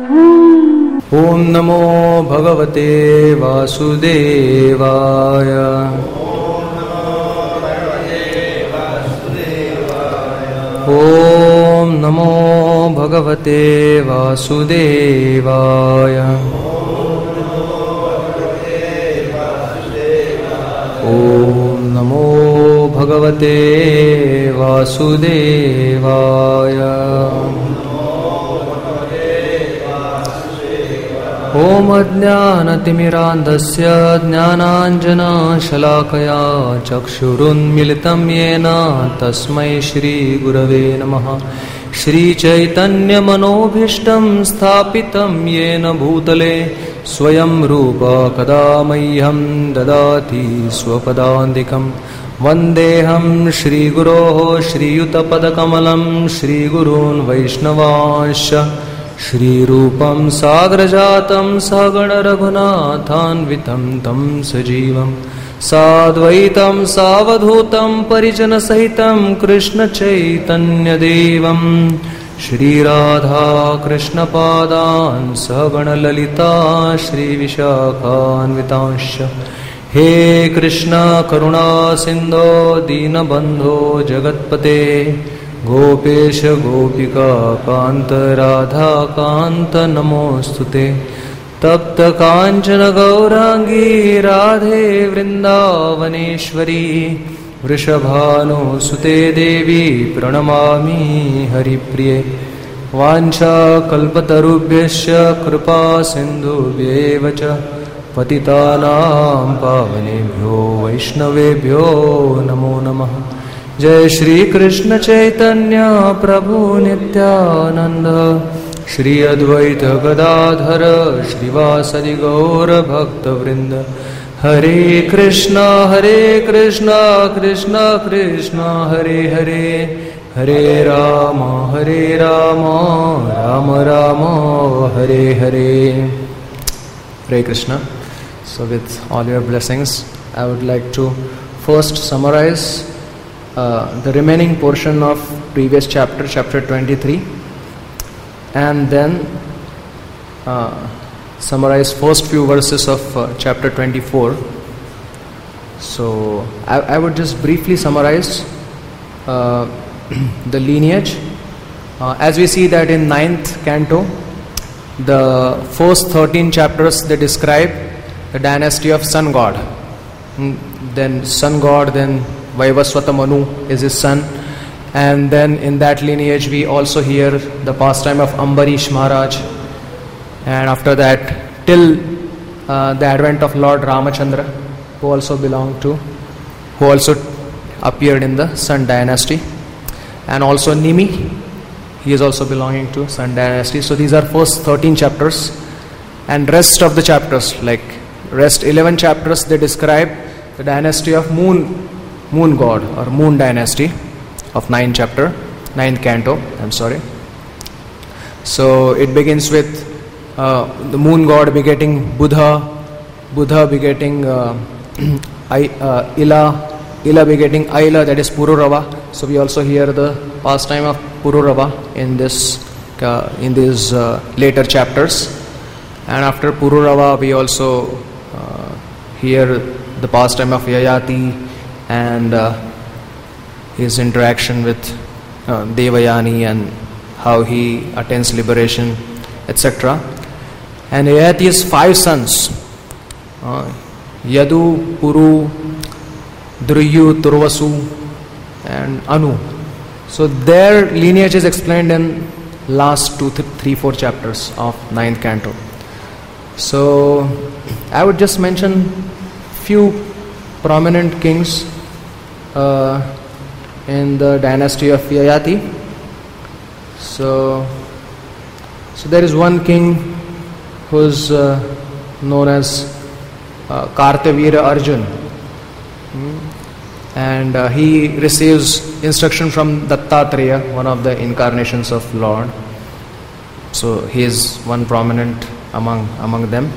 Om Namo Bhagavate Vasudevaya. Om Namo Bhagavate Vasudevaya. Om Namo Bhagavate Vasudevaya. Om Ajnanatimmirandasya Jnananjana Shalakaya Chakshurunmilitam Yena Tasmai Shri Gurave Namaha. Shri Chaitanya Manobhishtam Sthapitam Yena Bhutale Swayam Rupa Kada Mahyam Dadati Swapadandikam. Vandeham Shri Guroho Shri Yutapadakamalam Shri Gurun Vaishnavasya Shri Rupam Sagrajatam Sagana Raghunathanvitam Tam Sajivam Sadvaitam Savadhutam Parijana Sahitam Krishna Chaitanya Devam Shri Radha Krishna Padan Sagana Lalita Shri Vishakhanvitasya. He Krishna Karuna Sindho Dinabandho Jagatpate Gopesha Gopika Kanta Radha Kanta Namostute. Tapta Kanchana Gaurangi Radhe Vrindavaneshwari. Vrishabhanu Sute Devi Pranamami Haripriye. Vancha Kalpatarubhyasya Kripa Sindhubhyevacha Patitanam Pavanebhyo Vaishnavebhyo Namo Namaha. Jai Shri Krishna Chaitanya Prabhu Nityananda Shri Advaita Gadadhara Shrivasadi Gaura Bhakta Vrinda. Hare Krishna Krishna Krishna Hare Hare. Hare Rama Rama Rama Hare Hare. Hare Krishna. So with all your blessings, I would like to first summarize the remaining portion of previous chapter, chapter 23, and then summarize first few verses of chapter 24. So I would just briefly summarize the lineage. As we see that in 9th canto, the first 13 chapters they describe the dynasty of sun god. Then sun god, then Vaivaswata Manu is his son, and then in that lineage we also hear the pastime of Ambarish Maharaj, and after that till the advent of Lord Ramachandra, who also appeared in the Sun dynasty, and also Nimi, he is also belonging to Sun dynasty. So these are first 13 chapters, and rest of the chapters, like rest 11 chapters, they describe the dynasty of Moon God or Moon dynasty of 9th canto. So it begins with the Moon God begetting Buddha begetting Ila begetting Aila, that is Pururava. So we also hear the pastime of Pururava in these later chapters. And after Pururava we also hear the pastime of Yayati and his interaction with Devayani and how he attains liberation, etc. And Yayati's 5 sons, Yadu, Puru, Dryu, Turvasu and Anu. So their lineage is explained in last 2, 3, 4 chapters of 9th canto. So I would just mention few prominent kings in the dynasty of Yayati. So there is one king who is known as Kartavira Arjun, and he receives instruction from Dattatreya, one of the incarnations of Lord. So he is one prominent among them.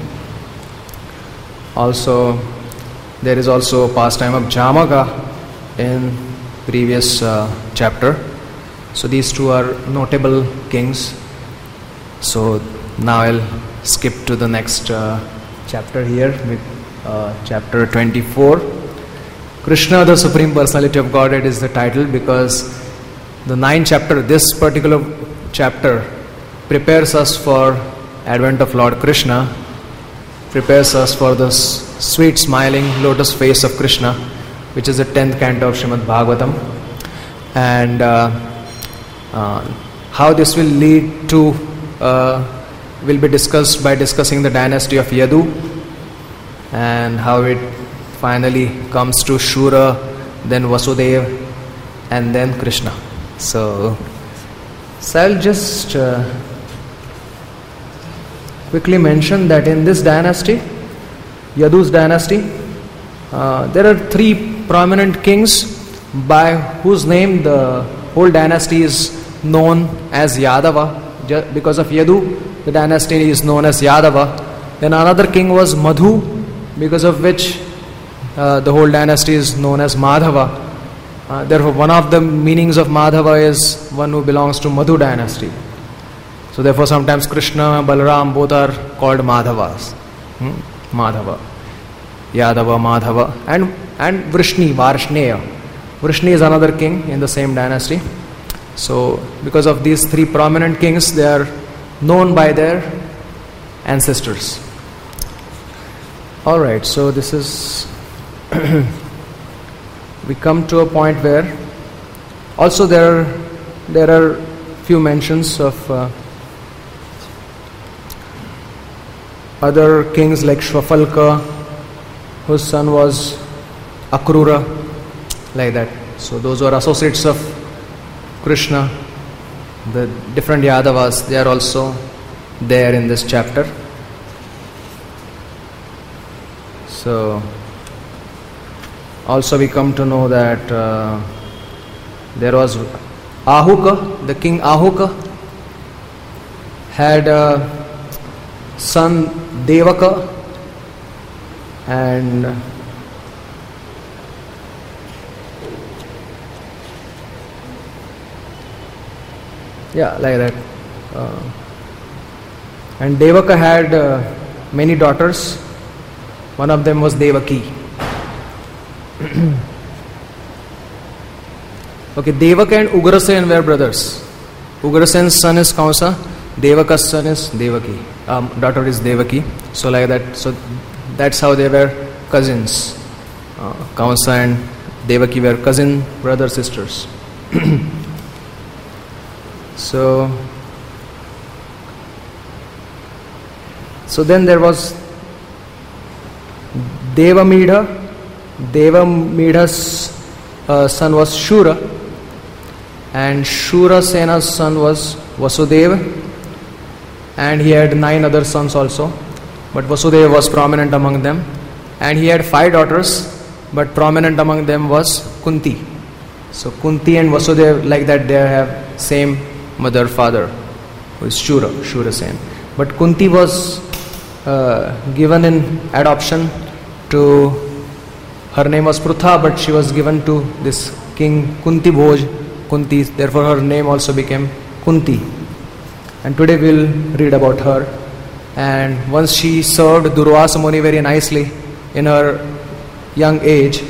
Also, there is also pastime of Jamaka in previous chapter. So these two are notable kings. So now I'll skip to the next chapter here, chapter 24. Krishna, the Supreme Personality of Godhead, is the title because the 9th chapter, this particular chapter, prepares us for advent of Lord Krishna, prepares us for the sweet smiling lotus face of Krishna, which is the 10th canto of Srimad Bhagavatam, and how this will lead to will be discussed by discussing the dynasty of Yadu and how it finally comes to Shura, then Vasudeva, and then Krishna. So I'll just quickly mention that in this dynasty, Yadu's dynasty, there are 3 prominent kings by whose name the whole dynasty is known as Yadava. Because of Yadu, the dynasty is known as Yadava. Then another king was Madhu, because of which the whole dynasty is known as Madhava. Therefore, one of the meanings of Madhava is one who belongs to Madhu dynasty. So therefore, sometimes Krishna, Balaram, both are called Madhavas. Madhava, Yadava, Madhava, and Vrishni, Varshneya. Vrishni is another king in the same dynasty. So because of these 3 prominent kings, they are known by their ancestors. Alright, so this is we come to a point where also there are few mentions of other kings like Shvafalka, whose son was Akrura, like that. So those were associates of Krishna. The different Yadavas, they are also there in this chapter. So also we come to know that there was Ahuka, the king Ahuka had a son Devaka, and like that. And Devaka had many daughters. One of them was Devaki. Okay, Devaka and Ugrasen were brothers. Ugrasen's son is Kamsa, Devaka's son is Devaki. Daughter is Devaki. So like that. So that's how they were cousins. Kamsa and Devaki were cousin, brother, sisters. So then there was Devamidha. Devamidha's son was Shura, and Shura Sena's son was Vasudeva, and he had 9 other sons also, but Vasudeva was prominent among them, and he had 5 daughters, but prominent among them was Kunti. So Kunti and Vasudeva, like that, they have same mother father, who is Shura Sen. But Kunti was given in adoption to, her name was Prutha, but she was given to this king Kunti Bhoj, Kunti, therefore her name also became Kunti. And today we will read about her. And once she served Durvasa Muni very nicely in her young age,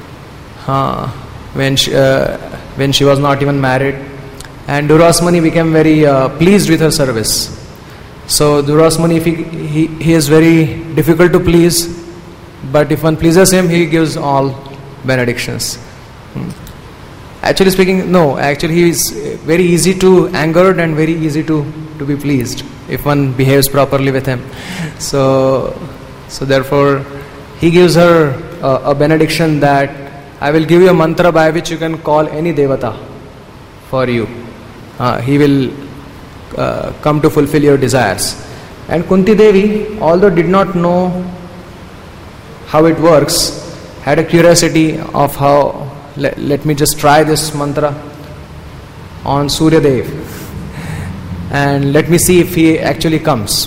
when she was not even married, and Durvasa Muni became very pleased with her service. So Durvasa Muni, he is very difficult to please, but if one pleases him, he gives all benedictions. Actually speaking, no, actually he is very easy to angered and very easy to be pleased if one behaves properly with him. So therefore he gives her a benediction that I will give you a mantra by which you can call any devata for you. He will come to fulfill your desires. And Kunti Devi, although did not know how it works, had a curiosity of how, let me just try this mantra on Surya Dev and let me see if he actually comes.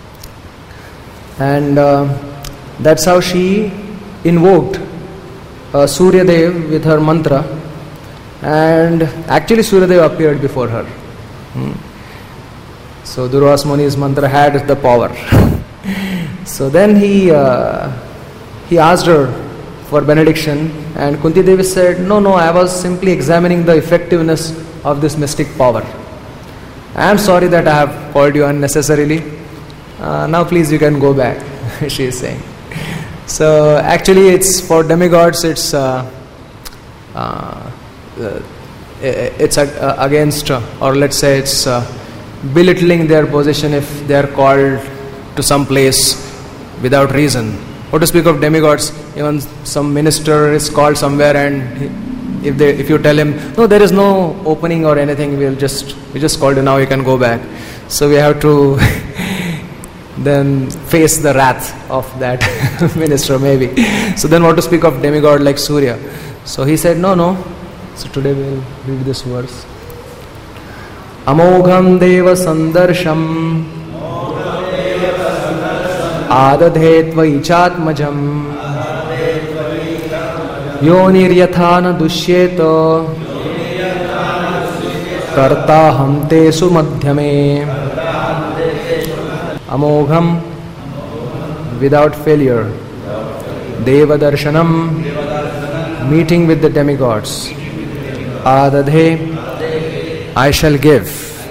And that's how she invoked Surya Dev with her mantra, and actually Surya Dev appeared before her. So Durvas Muni's mantra had the power. So then he asked her for benediction, and Kunti Devi said, no, I was simply examining the effectiveness of this mystic power. I am sorry that I have called you unnecessarily. Now please you can go back, she is saying. So actually it's for demigods, it's against, or let's say it's belittling their position if they are called to some place without reason. What to speak of demigods? Even some minister is called somewhere, and if you tell him, no, there is no opening or anything, we just called you, now you can go back. So we have to then face the wrath of that minister maybe. So then what to speak of demigod like Surya? So he said, no. So today we will read this verse. Amogham deva sandarsham adadhetva ichatmajam yoniryatha dushyeta kartaham tesu madhyame. Amogham, without failure. Deva darshanam, meeting with the demigods. Adadhe, I shall give.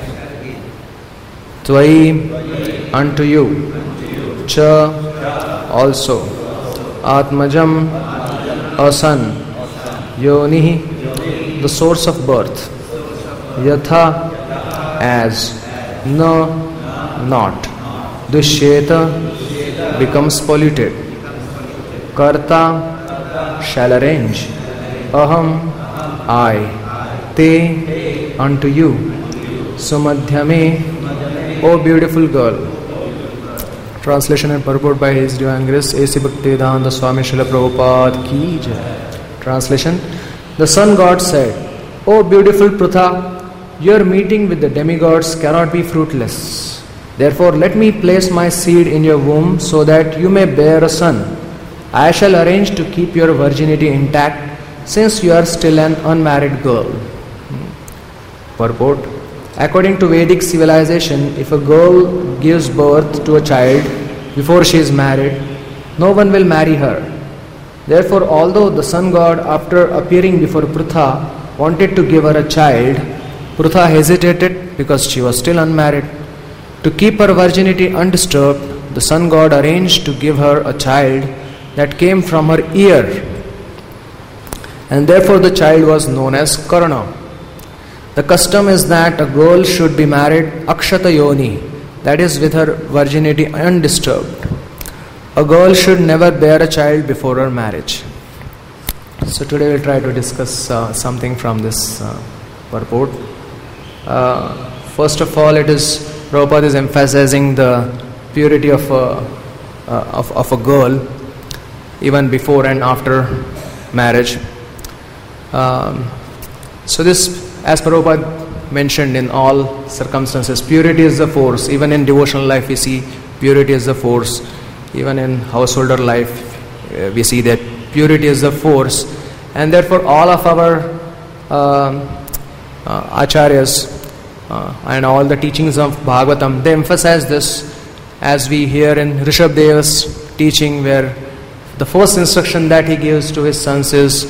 Tvai, unto you. Cha, also. Atmajam, a son. Yoni, the source of birth. Yatha, as. Na, not. Dushyeta, becomes polluted. Karta, shall arrange. Aham, I. Te, unto you. Sumadhyame, O beautiful girl. Translation and purport by His Divine Grace A.C. Bhaktivedanta Swami Srila Prabhupada Ki Jai. Translation. The Sun God said, O beautiful Prutha, your meeting with the demigods cannot be fruitless. Therefore let me place my seed in your womb so that you may bear a son. I shall arrange to keep your virginity intact since you are still an unmarried girl. Purport. According to Vedic civilization, if a girl gives birth to a child before she is married, no one will marry her. Therefore, although the sun god, after appearing before Prutha, wanted to give her a child, Prutha hesitated because she was still unmarried. To keep her virginity undisturbed, the sun god arranged to give her a child that came from her ear, and therefore the child was known as Karna. The custom is that a girl should be married akshata yoni, that is with her virginity undisturbed. A girl should never bear a child before her marriage. So today we'll try to discuss something from this purport. First of all, Prabhupada is emphasizing the purity of a girl even before and after marriage. So this, as Prabhupada mentioned, in all circumstances, purity is the force. Even in devotional life we see purity is the force. Even in householder life we see that purity is the force. And therefore all of our acharyas and all the teachings of Bhagavatam, they emphasize this, as we hear in Rishabdeva's teaching, where the first instruction that he gives to his sons is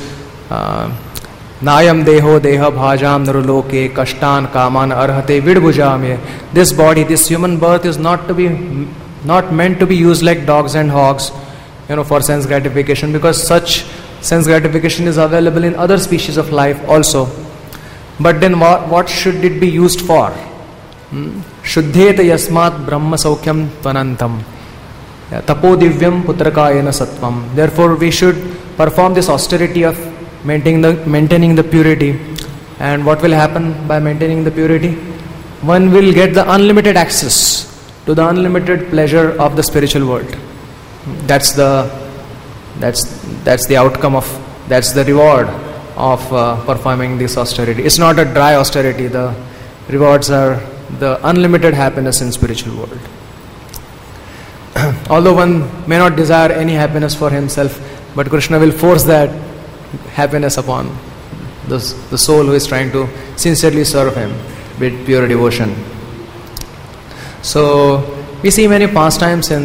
Nayam deho deha bhajam naruloke kashtan kaman arhate vidbhujame. This body, this human birth is not meant to be used like dogs and hogs, for sense gratification, because such sense gratification is available in other species of life also. But then what should it be used for? Shuddheta yasmat brahma saukyam tvanantam tapo divyam putrakayena sattvam. Therefore we should perform this austerity of maintaining the purity. And what will happen by maintaining the purity? One will get the unlimited access to the unlimited pleasure of the spiritual world. That's the outcome of, that's the reward of performing this austerity. It's not a dry austerity. The rewards are the unlimited happiness in spiritual world. Although one may not desire any happiness for himself, but Krishna will force that happiness upon the soul who is trying to sincerely serve him with pure devotion. So we see many pastimes in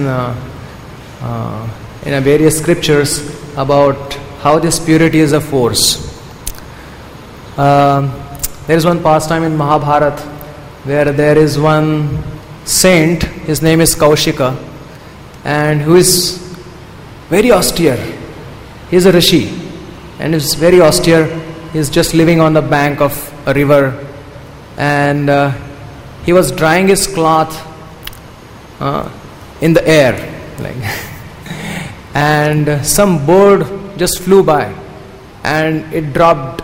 various scriptures about how this purity is a force. There is one pastime in Mahabharata where there is one saint, his name is Kaushika, and who is very austere. He is a rishi and is very austere. He is just living on the bank of a river, and he was drying his cloth in the air, and some bird just flew by and it dropped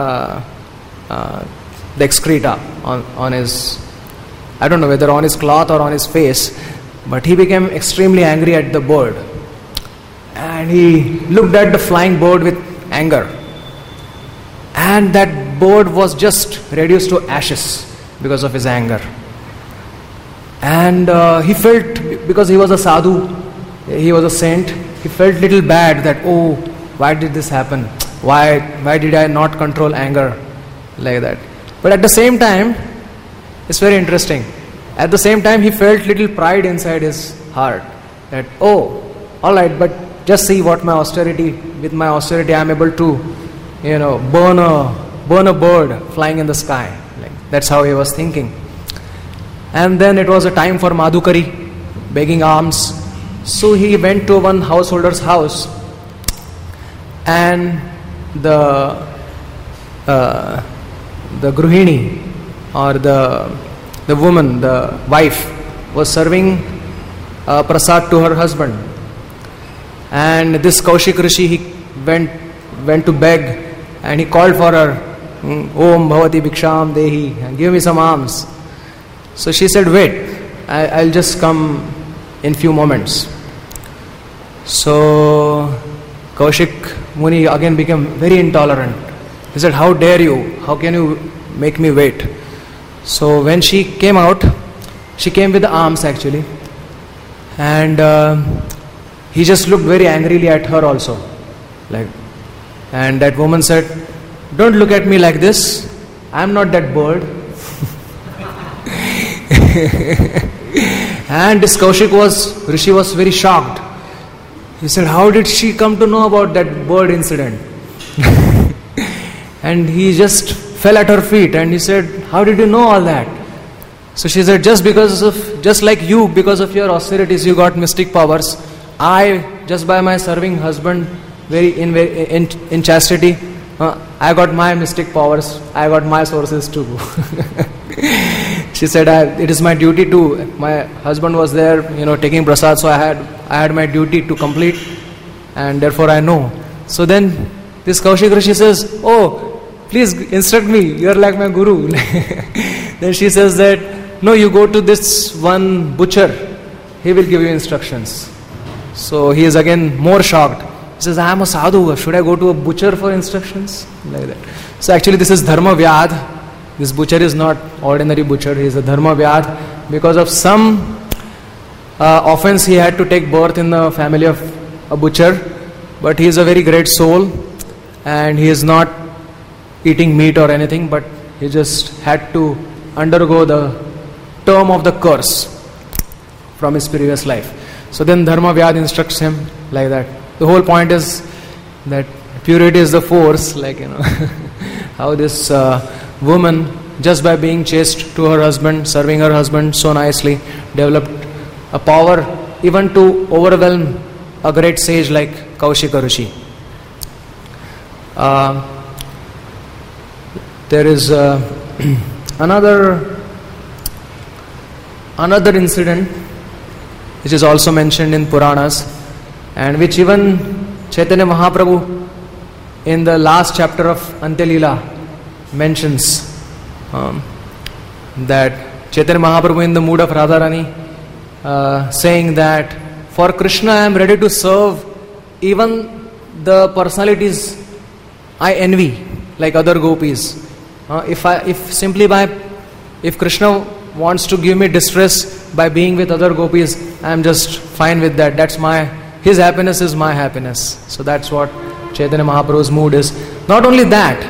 the excreta on his, I don't know whether on his cloth or on his face, but he became extremely angry at the bird, and he looked at the flying bird with anger, and that bird was just reduced to ashes because of his anger. And he felt, because he was a sadhu, he was a saint, he felt little bad that, oh, why did this happen? Why did I not control anger like that? But at the same time, it's very interesting. At the same time, he felt little pride inside his heart that, oh, all right, but just see what with my austerity, I am able to, burn a bird flying in the sky. That's how he was thinking. And then it was a time for Madhukari, begging alms. So he went to one householder's house, and the Gruhini, or the woman, the wife, was serving prasad to her husband. And this Kaushik Rishi, he went to beg, and he called for her, Om Bhavati Bhiksham Dehi, give me some alms. So she said, wait, I'll just come in few moments. So Kaushik Muni again became very intolerant. He said, how dare you? How can you make me wait? So when she came out, she came with the alms actually. And he just looked very angrily at her also. And that woman said, don't look at me like this. I'm not that bird. And this Kaushik Rishi was very shocked. He said, how did she come to know about that bird incident? And he just fell at her feet and he said, how did you know all that? So she said, just like you, because of your austerities, you got mystic powers. I, just by my serving husband in chastity, I got my mystic powers. I got my sources too. She said, it is my duty to, my husband was there, taking prasad, so I had my duty to complete, and therefore I know. So then this Kaushik Rishi says, oh, please instruct me, you are like my guru. Then she says that, no, you go to this one butcher, he will give you instructions. So he is again more shocked. He says, I am a sadhu, should I go to a butcher for instructions? Like that. So actually this is Dharma Vyad. This butcher is not ordinary butcher, he is a Dharma Vyad. Because of some offense, he had to take birth in the family of a butcher. But he is a very great soul, and he is not eating meat or anything, but he just had to undergo the term of the curse from his previous life. So then Dharma Vyad instructs him like that. The whole point is that purity is the force, how this woman, just by being chaste to her husband, serving her husband so nicely, developed a power even to overwhelm a great sage like Kaushika Rishi. There is another incident which is also mentioned in Puranas, and which even Chaitanya Mahaprabhu in the last chapter of Antyalila mentions, that Chaitanya Mahaprabhu in the mood of Radharani saying that for Krishna I am ready to serve even the personalities I envy, like other gopis. If Krishna wants to give me distress by being with other gopis, I am just fine with that. His happiness is my happiness. So that's what Chaitanya Mahaprabhu's mood is. Not only that,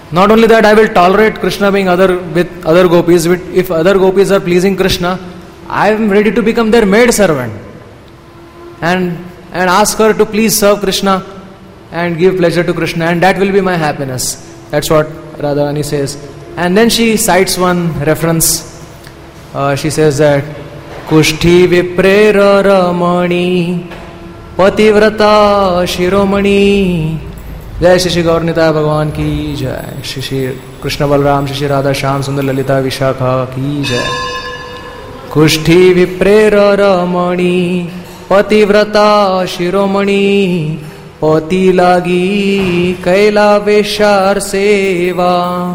I will tolerate Krishna being with other gopis. If other gopis are pleasing Krishna, I am ready to become their maid servant and ask her to please serve Krishna and give pleasure to Krishna, and that will be my happiness. That's what Radharani says. And then she cites one reference. She says that Kushti Viprera Ramani Pativrata Shiromani. Jai Shri Gaurnita Bhagavan ki jai. Shri Krishna Balram, Shri Radha Shyam Sundar Lalita Vishakha ki jai. Kushti Viprera Ramani Pativrata Shiromani Pati lagi Kaila Veshar Seva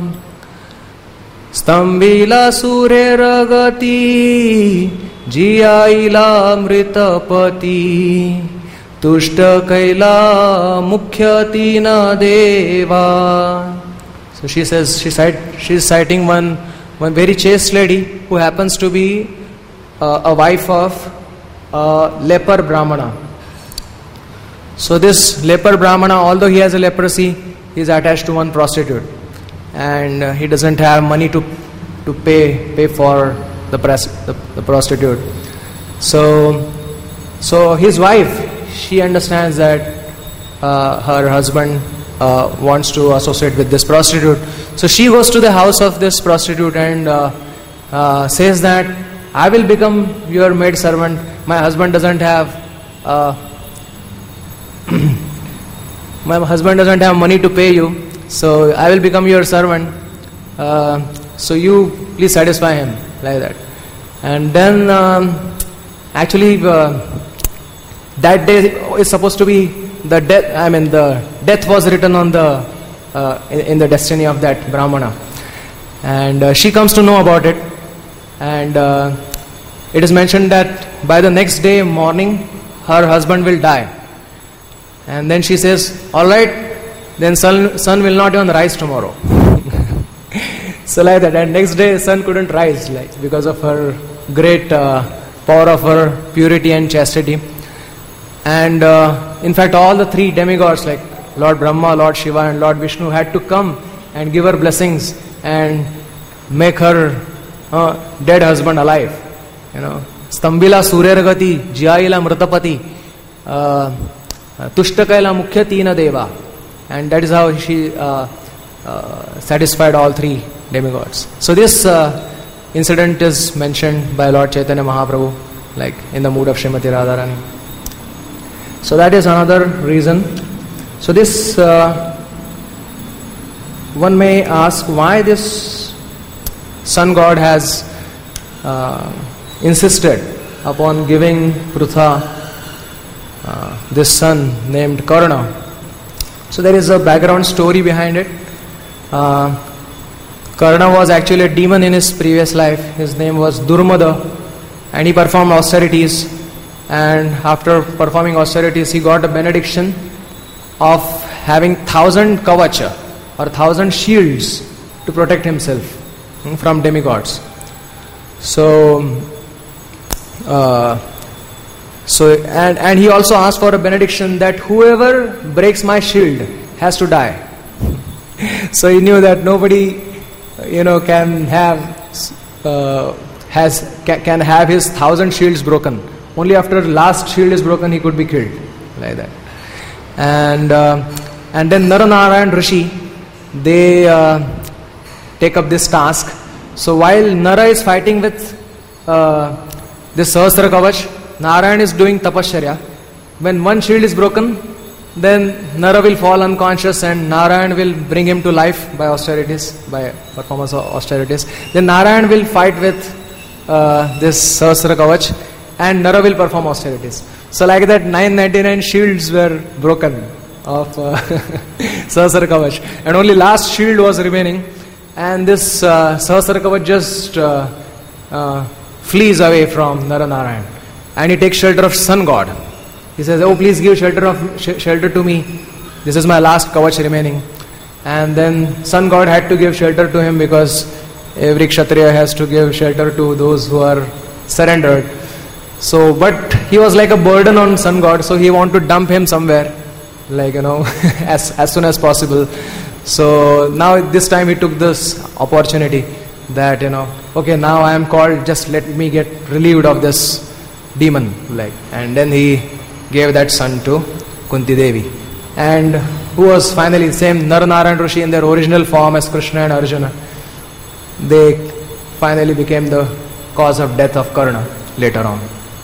Stambila Sure Ragati Jiyaila Mritapati Tushta Kaila Mukhyatina Deva. So she says, she's citing one very chaste lady who happens to be a wife of a leper Brahmana. So this leper Brahmana, although he has a leprosy, he is attached to one prostitute, and he doesn't have money to pay for the prostitute. So his wife, she understands that her husband wants to associate with this prostitute. So she goes to the house of this prostitute and says that I will become your maid servant. My husband doesn't have money to pay you, so I will become your servant. So you please satisfy him, like that. And then actually that day is supposed to be the death. I mean, the death was written on the in the destiny of that Brahmana, and she comes to know about it. And it is mentioned that by the next day morning, her husband will die. And then she says, all right, then sun will not even rise tomorrow. So like that. And next day, sun couldn't rise, like, because of her great power of her purity and chastity. And in fact, all the three demigods, like Lord Brahma, Lord Shiva and Lord Vishnu, had to come and give her blessings and make her dead husband alive. You know, Stambila Suryaragati, Jiyaila Mritapati, Tushtakayla Mukhyatina Deva. And that is how she satisfied all three demigods. So this incident is mentioned by Lord Chaitanya Mahaprabhu, like in the mood of Srimati Radharani. So that is another reason. So this one may ask why this sun god has insisted upon giving Prutha this son named Karna. So there is a background story behind it. Karna was actually a demon in his previous life. His name was Durmada, and he performed austerities. And after performing austerities, he got a benediction of having 1,000 kavacha or 1,000 shields to protect himself from demigods. So he also asked for a benediction that whoever breaks my shield has to die. So he knew that nobody, can have his 1,000 shields broken. Only after last shield is broken he could be killed, like that. And then Naranarayan Rishi, they take up this task. So while Nara is fighting with this Sahasra Kavach, Narayan is doing tapasya. When one shield is broken, then Nara will fall unconscious and Narayan will bring him to life by austerities, by performance of austerities. Then Narayan will fight with this Sahasra Kavach and Nara will perform austerities. So like that 999 shields were broken of Sahasra Kavach, and only last shield was remaining, and this Sahasra Kavach just flees away from Naranarayan, and he takes shelter of sun god. He says, oh, please give shelter to me. This is my last kavach remaining. And then sun god had to give shelter to him, because every kshatriya has to give shelter to those who are surrendered. So, but he was like a burden on sun god, so he wanted to dump him somewhere, like, as soon as possible. So now this time he took this opportunity that, okay, now I am called, just let me get relieved of this demon. And then he gave that son to Kunti Devi. And who was finally same Nara-Narayan Rishi in their original form as Krishna and Arjuna. They finally became the cause of death of Karna later on.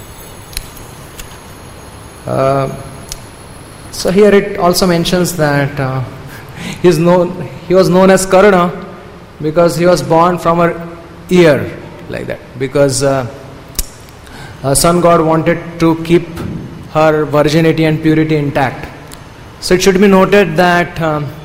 So here it also mentions that he was known as Karna because he was born from her ear, like that. Because sun god wanted to keep her virginity and purity intact. So it should be noted that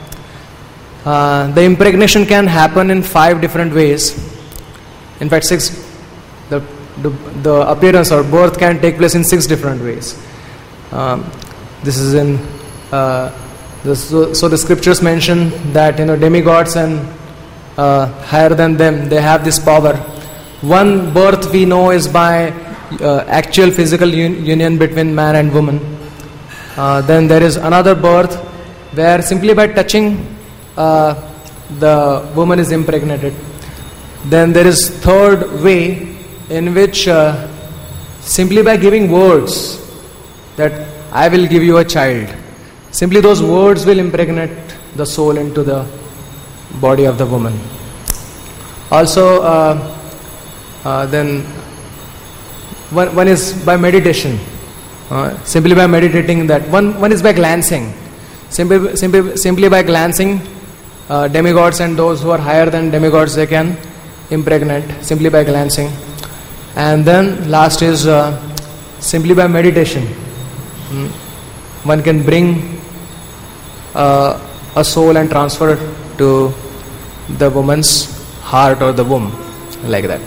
the impregnation can happen in 5 different ways. In fact, 6. The appearance or birth can take place in 6 different ways. This is in so the scriptures mention that demigods and higher than them, they have this power. One birth we know is by actual physical union between man and woman. Then there is another birth where simply by touching the woman is impregnated. Then there is third way in which simply by giving words that I will give you a child, simply those words will impregnate the soul into the body of the woman. Also then one is by meditation. Simply by meditating that. One is by glancing. Simply by glancing, demigods and those who are higher than demigods, they can impregnate simply by glancing. And then last is simply by meditation. One can bring a soul and transfer it to the woman's heart or the womb, like that.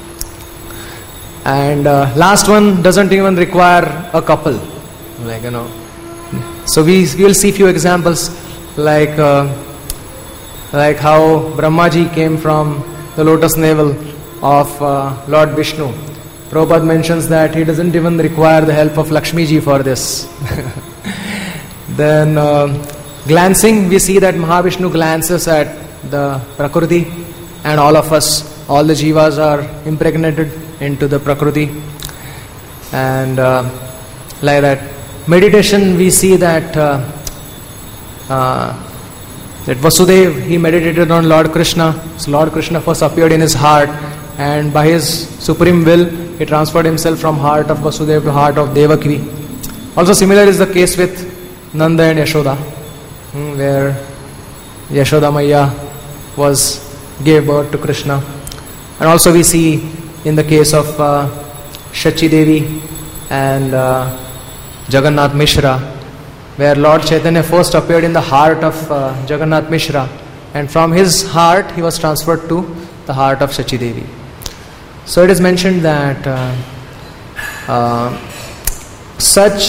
And last one doesn't even require a couple, So we will see few examples, like how Brahmaji came from the lotus navel of Lord Vishnu. Prabhupada mentions that he doesn't even require the help of Lakshmi ji for this. Then glancing, we see that Mahavishnu glances at the Prakriti, and all of us, all the jivas are impregnated into the Prakriti. And like that. Meditation, we see that that Vasudev, he meditated on Lord Krishna. So Lord Krishna first appeared in his heart, and by his supreme will, he transferred himself from heart of Vasudev to heart of Devaki. Also similar is the case with Nanda and Yashoda, where Yashoda Maya gave birth to Krishna. And also we see in the case of Shachi Devi and Jagannath Mishra, where Lord Chaitanya first appeared in the heart of Jagannath Mishra, and from his heart he was transferred to the heart of Shachi Devi. So it is mentioned that such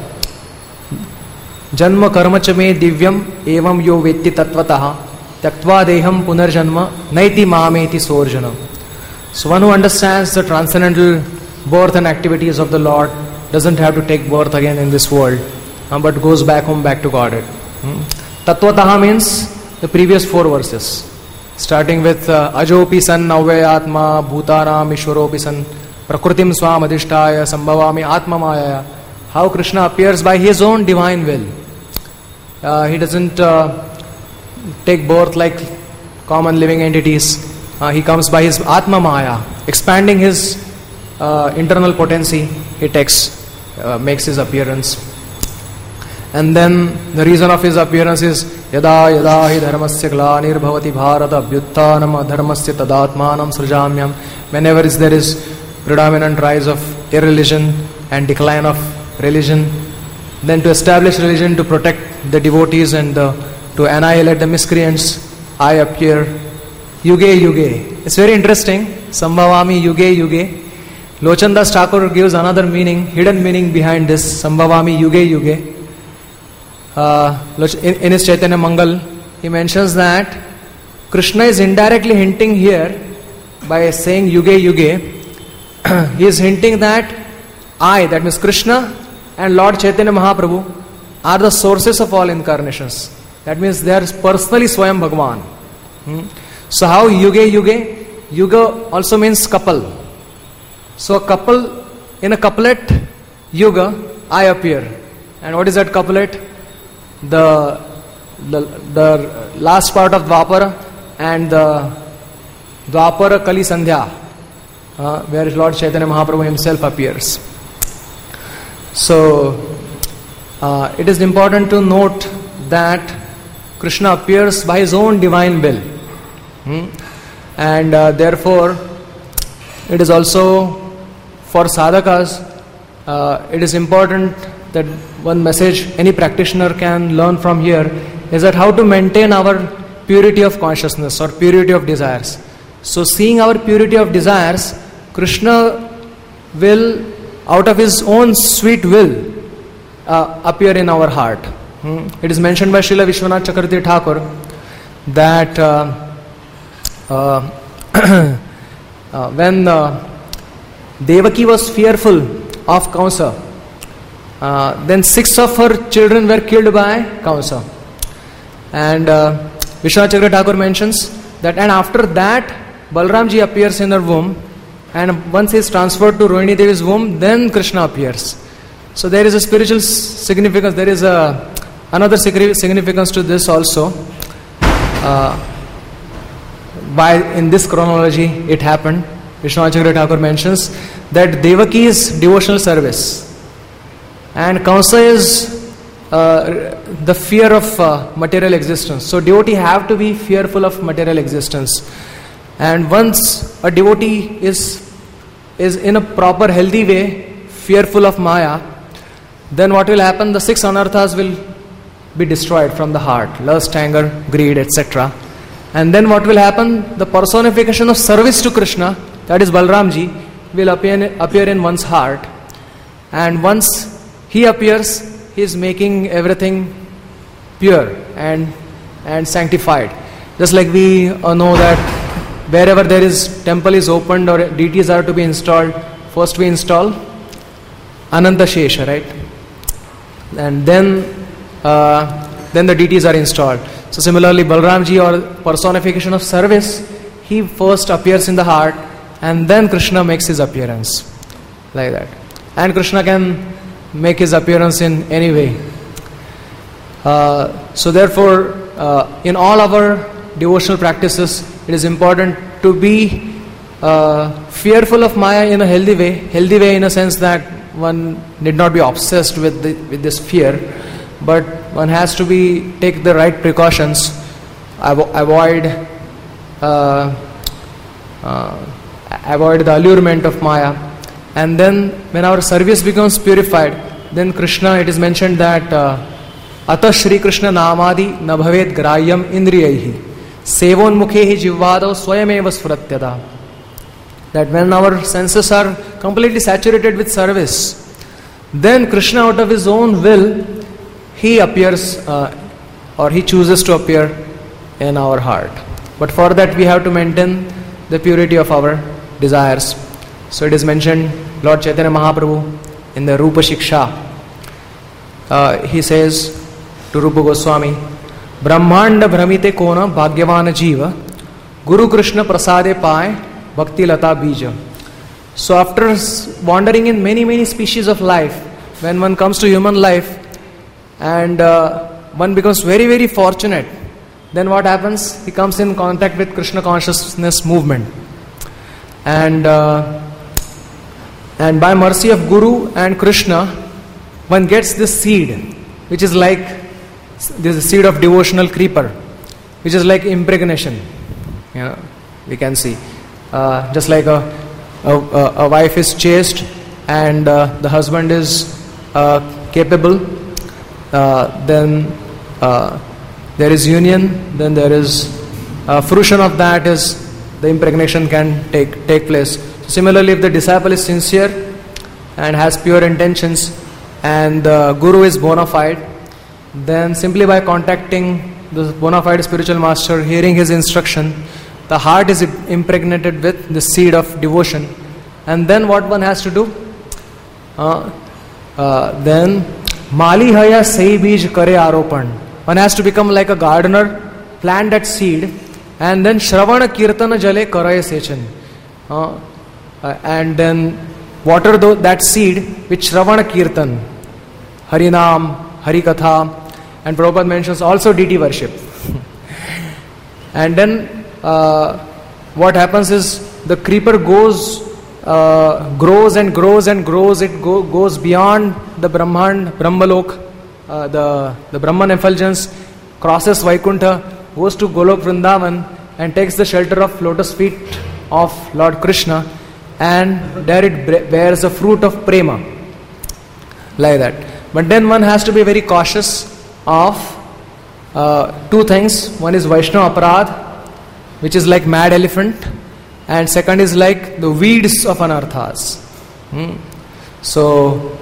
janma karma cha me divyam evam yo vetti tatvatah tyaktva deham punarjanma naiti mameti sorjanam. So one who understands the transcendental birth and activities of the Lord doesn't have to take birth again in this world, but goes back home, back to Godhead. Tattvataha means the previous 4 verses, starting with Ajopi san navyayatma bhutanam ishwaropi san prakritim swam adhishtaya sambhavami atma maya. How Krishna appears by his own divine will. He doesn't take birth like common living entities. He comes by his Atma Maya, expanding his internal potency. He makes his appearance. And then the reason of his appearance is Yada yada hi dharmasya glanir bhavati bharata abhyuttanam adharmasya tadatmanam srijamyam. Whenever there is predominant rise of irreligion and decline of religion, then to establish religion, to protect the devotees and to annihilate the miscreants, I appear yuge yuge. It's very interesting. Sambhavami yuge yuge. Lochandas Thakur gives another meaning, hidden meaning behind this. Sambhavami yuge yuge. In his Chaitanya Mangal, he mentions that Krishna is indirectly hinting here by saying yuge yuge. He is hinting that I, that means Krishna and Lord Chaitanya Mahaprabhu, are the sources of all incarnations. That means they are personally Swayam Bhagavan. So how yuge yuge? Yuga also means couple. So a couple, in a couplet, Yuga, I appear. And what is that couplet? The last part of Dwapara and the Dwapara Kali Sandhya, where Lord Chaitanya Mahaprabhu himself appears. So it is important to note that Krishna appears by his own divine will. And therefore it is also for sadhakas, it is important that one message any practitioner can learn from here is that how to maintain our purity of consciousness or purity of desires. So seeing our purity of desires, Krishna will, out of his own sweet will, appear in our heart. It is mentioned by Srila Vishwanath Chakravarti Thakur that when Devaki was fearful of Kamsa, then 6 of her children were killed by Kamsa. And Vishwanath Chakravarti Thakur mentions that, and after that Balramji appears in her womb, and once he is transferred to Rohini Devi's womb, then Krishna appears. So there is a spiritual significance, there is another significance to this also. Why in this chronology it happened. Vishwanath Chakravarti Thakur mentions that Devaki's devotional service and Kamsa is the fear of material existence. So devotee have to be fearful of material existence. And once a devotee is in a proper healthy way fearful of Maya, then what will happen? The 6 anarthas will be destroyed from the heart: lust, anger, greed, etc. And then what will happen? The personification of service to Krishna, that is Balramji, will appear in one's heart. And once he appears, he is making everything pure and sanctified. Just like we know that wherever there is temple is opened or deities are to be installed, first we install Ananta Shesha, right? And then the deities are installed. So similarly, Balramji, or personification of service, he first appears in the heart and then Krishna makes his appearance. Like that. And Krishna can make his appearance in any way. So therefore, in all our devotional practices, it is important to be fearful of Maya in a healthy way in a sense that one need not be obsessed with this fear, but one has to take the right precautions, avoid the allurement of Maya. And then when our service becomes purified, then Krishna, it is mentioned that Atah Shri Krishna Namadi na bhavet grahyam indriyaihi sevon mukhehi jivvado swayameva sfuratyada. That when our senses are completely saturated with service, then Krishna, out of his own will, he appears or he chooses to appear in our heart. But for that we have to maintain the purity of our desires. So it is mentioned, Lord Chaitanya Mahaprabhu in the Rupa Shiksha, he says to Rupa Goswami, Brahmanda Brahmite Kona Bhagyavana Jiva Guru Krishna Prasade Pai Bhakti Lata Bija. So after wandering in many species of life, when one comes to human life and one becomes very fortunate, then what happens? He comes in contact with Krishna consciousness movement. And by mercy of Guru and Krishna, one gets this seed, which is like this seed of devotional creeper, which is like impregnation. We can see. Just like a wife is chaste and the husband is capable, then there is union, then there is fruition of that is the impregnation can take place. So similarly, if the disciple is sincere and has pure intentions and the guru is bona fide, then simply by contacting the bona fide spiritual master, hearing his instruction, the heart is impregnated with the seed of devotion. And then what one has to do? Then Mali haya sahi bij kare aropan. One has to become like a gardener, plant that seed, And then Shravana Kirtana Jale Karaye Sechan. And then water that seed with Shravana Kirtan, Harinam, Harikatha, and Prabhupada mentions also deity worship. And then what happens is the creeper grows and grows and grows. It goes beyond the Brahmalok, the Brahman effulgence, crosses Vaikuntha, goes to Golok Vrindavan and takes the shelter of lotus feet of Lord Krishna, and there it bears the fruit of prema, like that. But then one has to be very cautious of two things. One is Vaishnava Aparadh, which is like mad elephant, and second is like the weeds of anarthas. So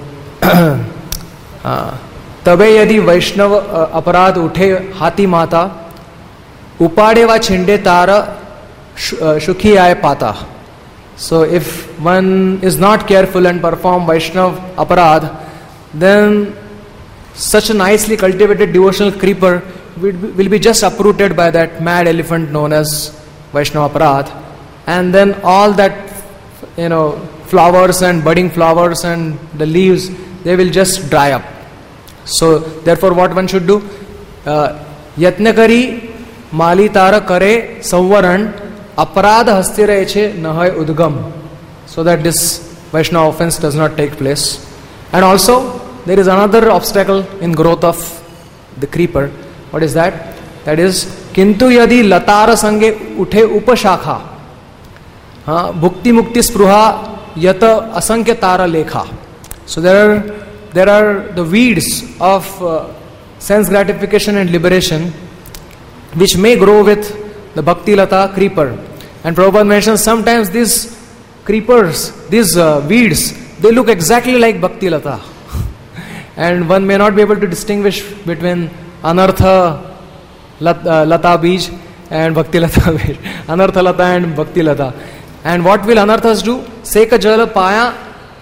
तबे यदि वैष्णव अपराध उठे हाथी माता, उपाड़े वा छिंडे तारा सुखी आए पाता. So if one is not careful and perform Vaishnav aparadh, then such a nicely cultivated devotional creeper will be just uprooted by that mad elephant known as Vaishnava aparadh, and then all that, flowers and budding flowers and the leaves, they will just dry up. So therefore what one should do, yatnakari mali tara kare savvaran aparadha hastira nahai udgam, so that this Vaishnava offense does not take place. And also there is another obstacle in growth of the creeper. What is that? That is kintu yadi latara sange uthe upashakha, bhukti mukti spruha yata asankhya tara lekha. So there are the weeds of sense gratification and liberation which may grow with the Bhakti Lata creeper. And Prabhupada mentions sometimes these creepers, these weeds, they look exactly like Bhakti Lata. And one may not be able to distinguish between Anartha Lata Bij and Bhakti Lata Bij. Anartha Lata and Bhakti Lata. And what will Anarthas do? Seka Jala Paya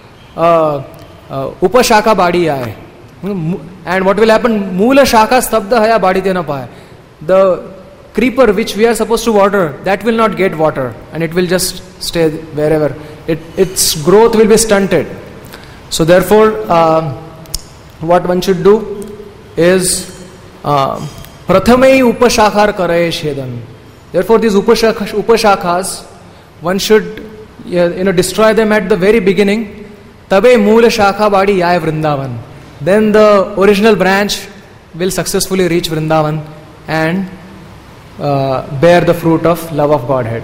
Upashaka Badi Aaye. And what will happen? Mula Shaka Stabda Haya Badi Tena Paya. The creeper which we are supposed to water, that will not get water, and it will just stay wherever. Its growth will be stunted. So therefore, what one should do is Prathamei Upashakar Karaye Shedan. Therefore, these Upashakas, one should destroy them at the very beginning. Tabe Mula Shakha Badi Yai Vrindavan. Then the original branch will successfully reach Vrindavan and bear the fruit of love of Godhead.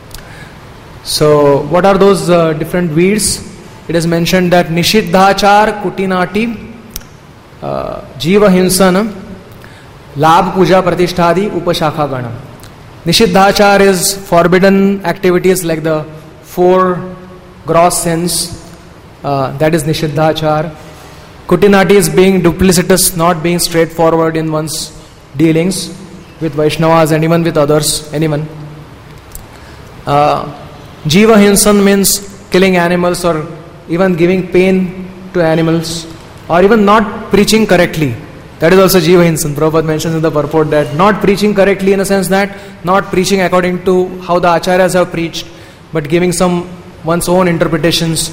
So what are those different weeds? It is mentioned that Nishiddhachar Kutinati Jiva Hinsana Labh Puja Pratishtadi Upashakha Gana. Nishiddhachar is forbidden activities like the 4 gross sins, that is Nishiddhachar. Kutinati is being duplicitous, not being straightforward in one's dealings with Vaishnavas and even with others, anyone. Jiva Hinsan means killing animals or even giving pain to animals, or even not preaching correctly. That is also Jiva Hinsan. Prabhupada mentions in the purport that not preaching correctly in a sense that not preaching according to how the acharyas have preached, but giving one's own interpretations,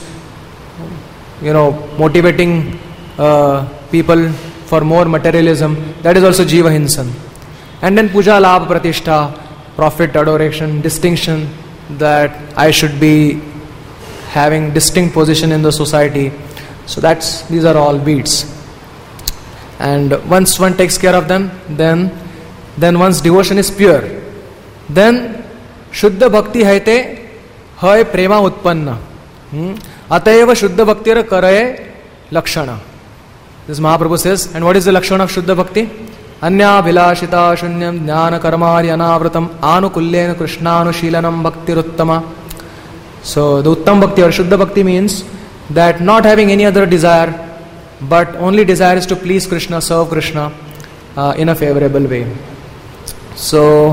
motivating people for more materialism. That is also Jiva Hinsan. And then Puja Labh Pratishtha, profit, adoration, distinction, that I should be having distinct position in the society. So these are all weeds. And once one takes care of them, then one's devotion is pure. Then Shuddha Bhakti haite hai prema utpanna. Atayeva Shuddha Bhaktira karaye lakshana. This Mahaprabhu says. And what is the lakshana of Shuddha Bhakti? Anya Bhilashita Shunyam Jnana Karmari Anavratam Anukullena Krishnanushilanam Bhaktiruttama. So the Uttam Bhakti or Shuddha Bhakti means that not having any other desire, but only desire is to please Krishna, serve Krishna in a favorable way. So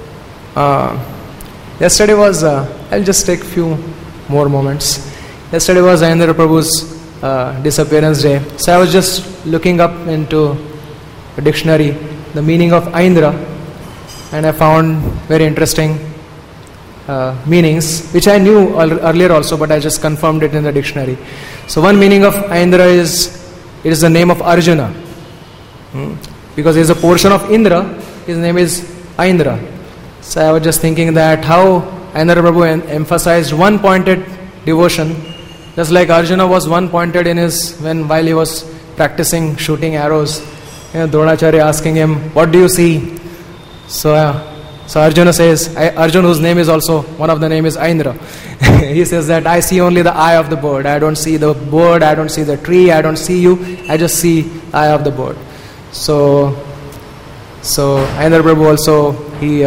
yesterday was, I'll just take few more moments. Yesterday was Ayendra Prabhu's disappearance day. So I was just looking up into a dictionary the meaning of Aindra. and I found very interesting meanings, which I knew earlier also, but I just confirmed it in the dictionary. So one meaning of Aindra is, it is the name of Arjuna. Because he is a portion of Indra, his name is Aindra. So I was just thinking that how Aindra Prabhu emphasized one pointed devotion, just like Arjuna was one pointed in his, while he was practicing shooting arrows, Dronacharya asking him, what do you see? So Arjuna says, Arjuna, whose name is also, one of the name is Aindra, he says that I see only the eye of the bird. I don't see the bird, I don't see the tree, I don't see you, I just see the eye of the bird. So Aindra Prabhu also, he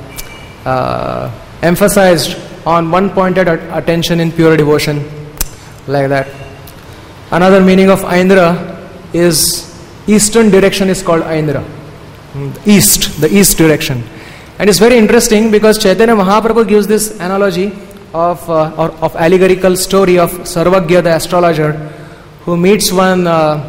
emphasized on one pointed attention in pure devotion, like that. Another meaning of Aindra is eastern direction is called Aindra. The east direction. And it's very interesting because Chaitanya Mahaprabhu gives this analogy of allegorical story of Sarvagya, the astrologer, who meets one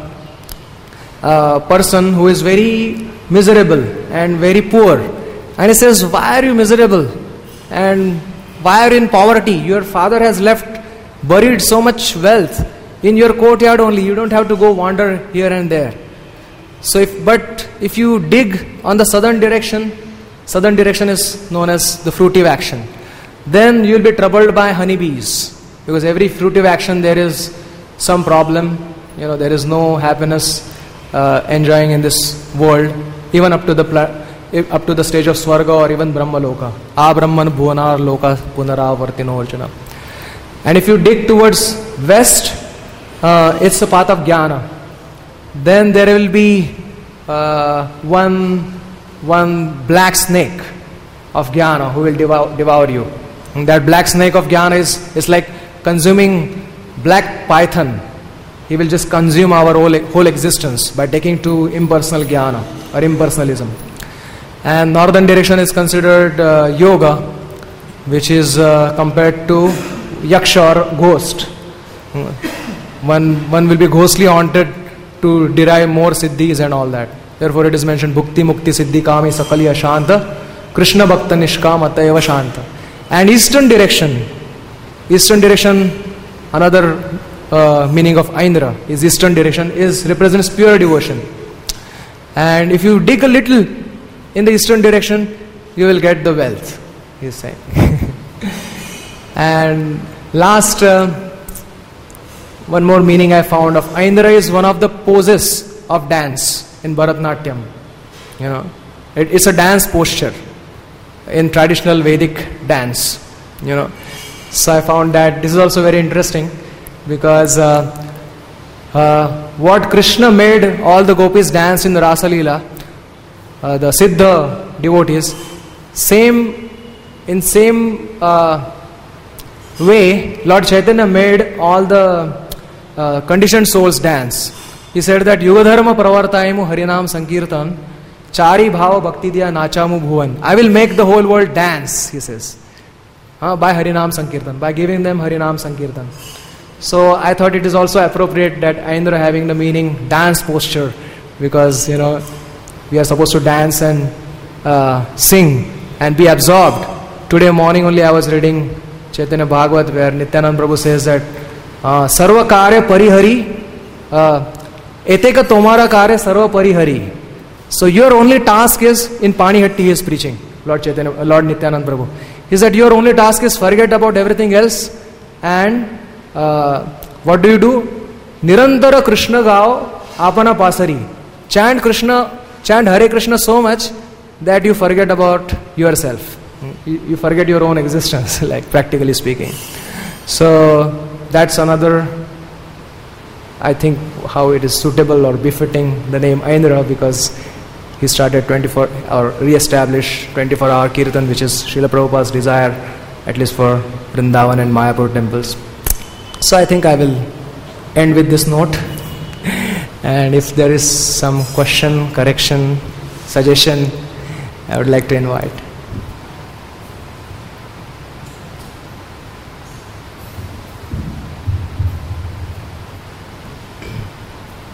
person who is very miserable and very poor. And he says, why are you miserable? And why are you in poverty? Your father has left buried so much wealth in your courtyard only. You don't have to go wander here and there. So if you dig on the southern direction is known as the fruitive action, then you will be troubled by honeybees, because every fruitive action there is some problem. There is no happiness enjoying in this world, even up to the stage of Swarga or even Brahma Loka. Brahman bhuvanar loka punaravartino arjuna. And if you dig towards west, it's the path of jnana. Then there will be one black snake of jnana who will devour you. And that black snake of jnana is like consuming black python. He will just consume our whole existence by taking to impersonal jnana or impersonalism. And northern direction is considered yoga, which is compared to yaksha or ghost. One will be ghostly haunted to derive more siddhis and all that. Therefore it is mentioned bhukti mukti siddhi kami sakali ashanta krishna bhakta nishkam atayava shanta. And eastern direction, another meaning of Aindra is eastern direction, represents pure devotion. And if you dig a little in the eastern direction, you will get the wealth, he is saying. And last, one more meaning I found of Aindra is one of the poses of dance in Bharatnatyam. It's a dance posture in traditional Vedic dance. So I found that this is also very interesting, because what Krishna made all the gopis dance in the Rasa Leela, the Siddha devotees, same way Lord Chaitanya made all the conditioned souls dance. He said that Yugadharma pravartayamu harinam sankirtan chari bhava bhakti diya nachamu bhuvan. I will make the whole world dance, he says, by harinam sankirtan, by giving them harinam sankirtan. So I thought it is also appropriate that Aindra having the meaning dance posture, because we are supposed to dance and sing and be absorbed. Today morning only I was reading Chaitanya Bhagavat, where Nityananda Prabhu says that sarva karya parihari eteka tomara karya sarva parihari. So your only task is, in Panihatti he is preaching, Lord Nityananda Prabhu. He said your only task is forget about everything else, and what do you do? Nirantara Krishna gao apana pasari. Chant Hare Krishna so much that you forget about yourself. You forget your own existence, like practically speaking. So that's another, I think, how it is suitable or befitting the name Aindra, because he started 24 or re-established 24-hour Kirtan, which is Srila Prabhupada's desire, at least for Vrindavan and Mayapur temples. So I think I will end with this note. And if there is some question, correction, suggestion, I would like to invite.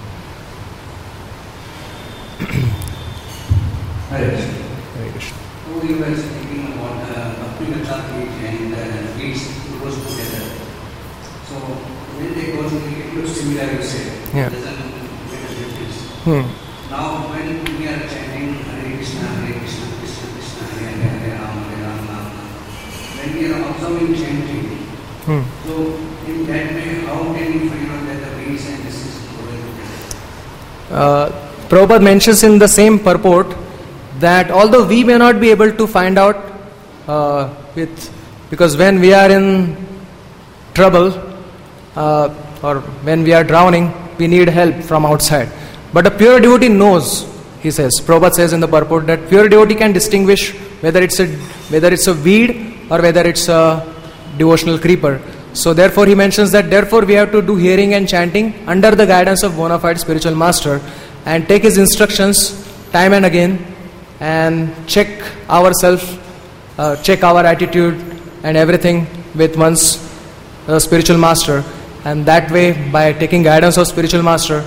Hare Krishna. Hare Krishna. you were speaking about Bhakti Chakravarti and beads goes together. So when they go together, it looks similar, you say. Yeah. It doesn't make a difference. Now when we are chanting Hare Krishna, Krishna Krishna, Hare Rama, when we are observing chanting, so in that way, how can we find out that the beads and this is going together? Prabhupada mentions in the same purport that although we may not be able to find out because when we are in trouble or when we are drowning, we need help from outside. But a pure devotee knows, he says, Prabhupada says in the purport that pure devotee can distinguish whether it's a weed or whether it's a devotional creeper. So therefore he mentions that therefore we have to do hearing and chanting under the guidance of bona fide spiritual master and take his instructions time and again and check ourselves, check our attitude and everything with one's spiritual master. And that way, by taking guidance of spiritual master,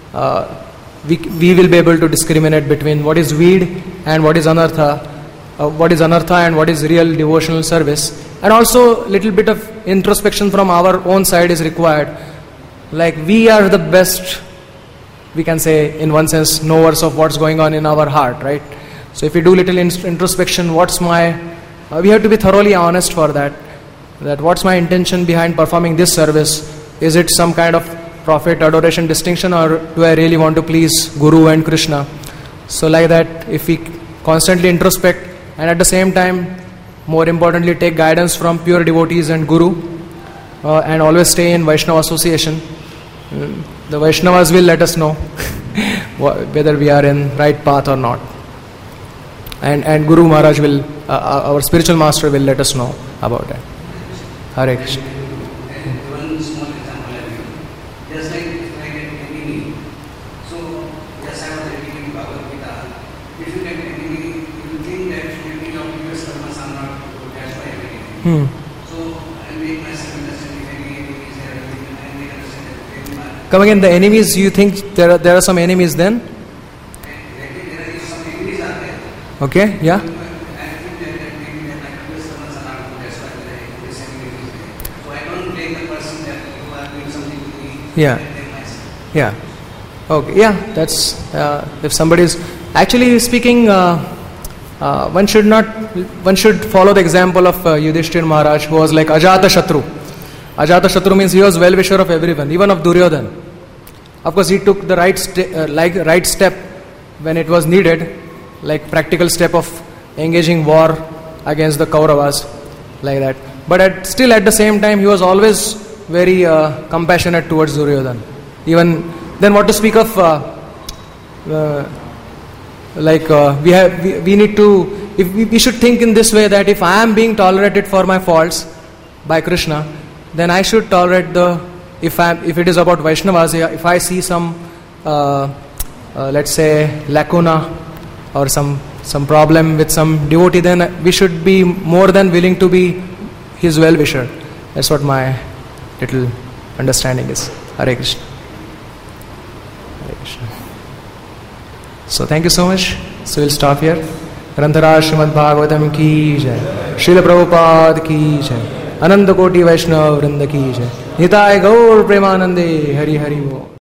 we will be able to discriminate between what is weed and what is anartha, and what is real devotional service. And also little bit of introspection from our own side is required. Like we are the best, we can say in one sense, knowers of what's going on in our heart, right? So if we do little introspection, we have to be thoroughly honest for that what's my intention behind performing this service? Is it some kind of profit, adoration, distinction, or do I really want to please Guru and Krishna? So like that, if we constantly introspect and at the same time, more importantly, take guidance from pure devotees and Guru and always stay in Vaishnava association, the Vaishnavas will let us know whether we are in right path or not. And Guru Maharaj will, our spiritual master will let us know about that. Hare Krishna. One small example I give. Just like if I get enemy, so yes, I was reading Bhagavad Gita. If you get enemy, you think that any of your karmas are not good, that's why I get enemy. So I make myself understand if any enemy is there, I make understand that enemy are. Come again, the enemies, you think there are some enemies then? There are some enemies are there. Okay, yeah. Yeah. Okay, yeah, that's if somebody is actually speaking, one should follow the example of Yudhishthira Maharaj, who was like Ajata Shatru. Ajata Shatru means he was well-wisher of everyone, even of Duryodhana. Of course, he took the right step when it was needed, like practical step of engaging war against the Kauravas, like that. But still at the same time, he was always very compassionate towards Duryodhana. Even then, what to speak of? We need to. We should think in this way that if I am being tolerated for my faults by Krishna, then I should tolerate if it is about Vaishnavas. If I see some, let's say, lacuna or some problem with some devotee, then we should be more than willing to be his well-wisher. That's what my little understanding is. Hare Krishna. Hare Krishna. So thank you so much. So we'll stop here. Granthara Srimad Bhagavatam ki jai. Srila Prabhupada ki jai. Ananda Koti Vaishnava Vrinda ki jai. Nitai Gaur Premanande Hari Hari Bo.